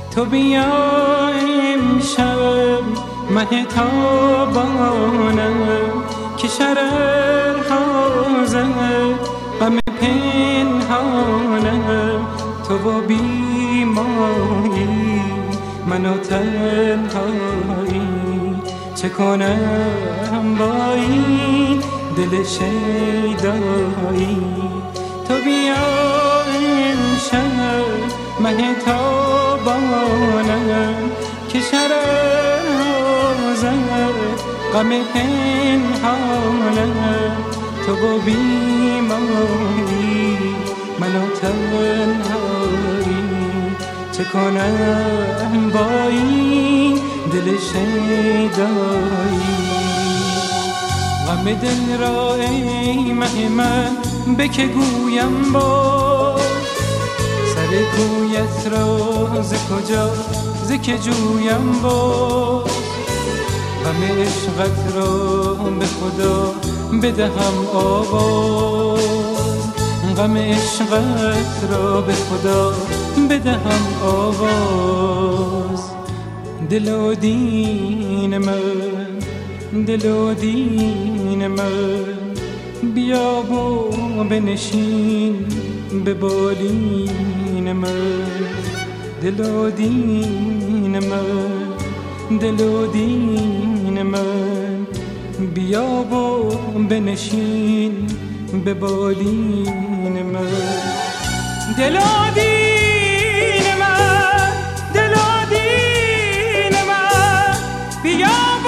تو بیا امشب مه تابانم که شررها زد غم پنهانم. تو با بیمایی منو تنهایی چه کنم با این دل شیدایی. تو بیا امشب مه تابانم که شررها زد غم پنهانم. تو با بیمایی منو تنهایی چه کنم با این دل شیدایی. غم دل را ای مه من به که گویم باز، سر کویت را ز کجا ز که جویم باز. غم عشقت را به خدا بدهم آواز، غم عشقت را به خدا بدهم آواز. دل و دین من، دل و دین من، بیا و بنشین به بالین من. دل و دین من، دل و دین من، بیا و بنشین به بالین من. دل و دین من، دل و دین من، بیا و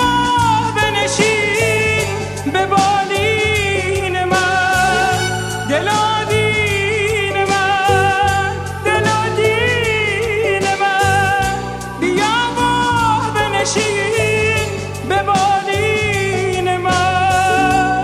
بنشین به بالین من. دل و دین من، دل و دین من، بیا و بنشین به بالین من.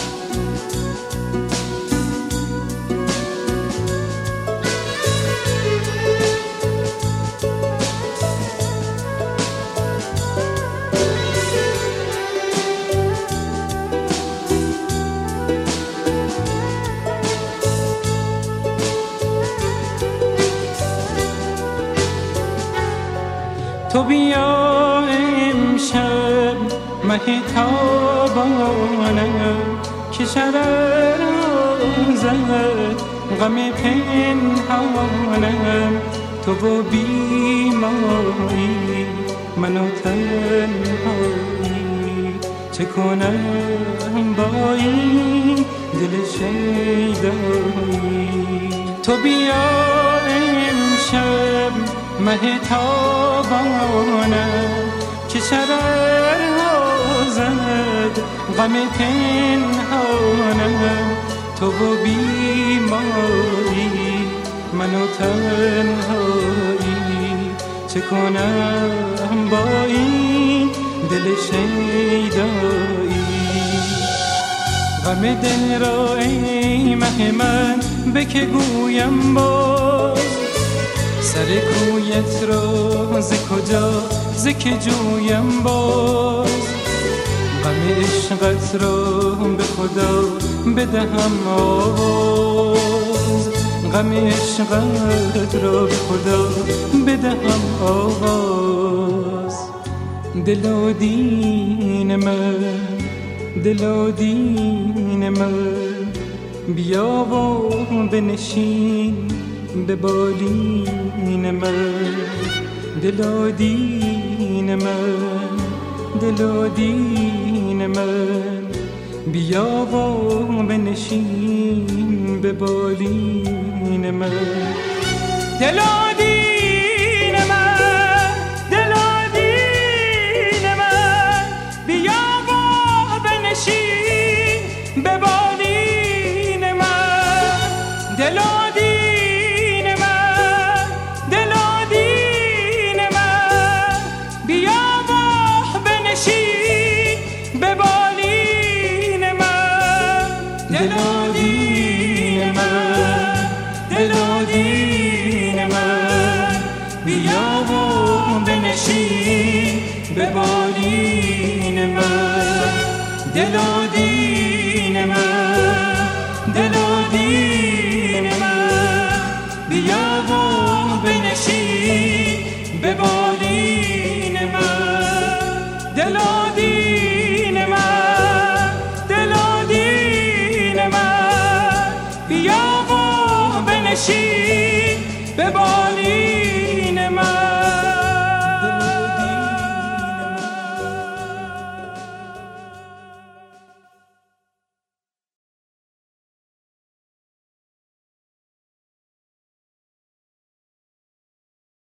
تو بیا امشب مه تابانم که شررها زد غم پنهانم. تو با بیمایی منو تنهایی چه کنم با این دل شیدایی. تو بیا امشب مه تابانم که شررها زد غم پنهانم. تو با بیماری منو تنهایی چه کنم با این دل شیدایی. غم دل را ای مه من به که گویم باز، سر کویت را ز کجا ز که جویم باز. غم عشقت را به خدا بدهم آواز، غم عشقت را به خدا بدهم آواز. دل و دین من، دل و دین من، بیا و بنشین به بالین من. دل و دین من، دل و دین من، بیا و بنشین به بالین من. دل و دین من، دل و دین من، بیا و بنشین به بالین من. دل و دین من، دل و دین من، بیا و بنشین به بالین من. دل و دین من، دل و دین من، بیا و بنشین به بالین من. دل و دین من، دل و دین من، بیا و بنشین به